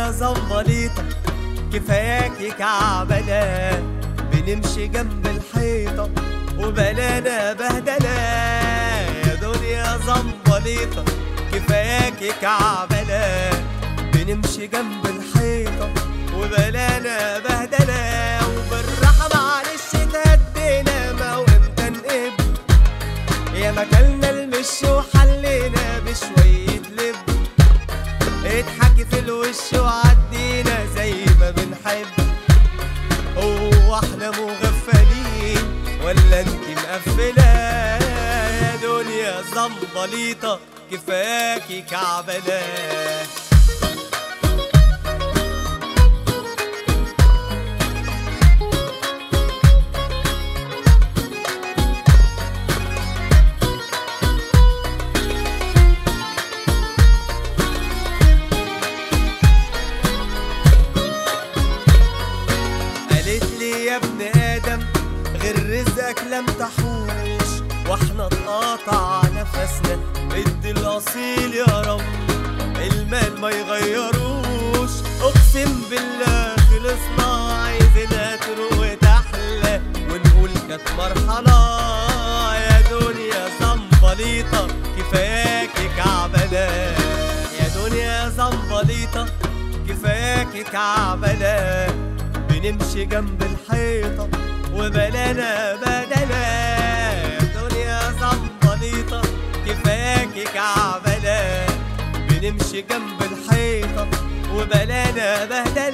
يا زنبليطة كفاياكي كعبلة، بنمشي جنب الحيطة وبلانا بهدلة. يا دنيا زنبليطة كفاياكي كعبلة، بنمشي جنب الحيطة وبلانا بهدلة. وبالراحة معلش تهدينا، ما وامتى نقب يا مكلنا المش وحلينا بشوية لب. اضحكي في الوش وعدينا زي ما بنحب. هو احنا مغفلين ولا انتي مقفلة؟ يا دنيا زنبليطة كفاكي كعبلة. يا ابن آدم غير رزقك لم تحوش، واحنا اتقطع نفسنا ادي الأصيل يا رب، المال ما يغيروش. اقسم بالله خلصنا عايزينها تروق وتحلى ونقول كانت مرحلة. يا دنيا زنبليطة كفاياكي كعبلة، يا دنيا زنبليطة كفاياكي كعبلة، بنمشي جنب الحيطة وبلانا بدلة. يا دنيا زنبليطة كفاكي كعبلة، بنمشي جنب الحيطة وبلانا بهدلة.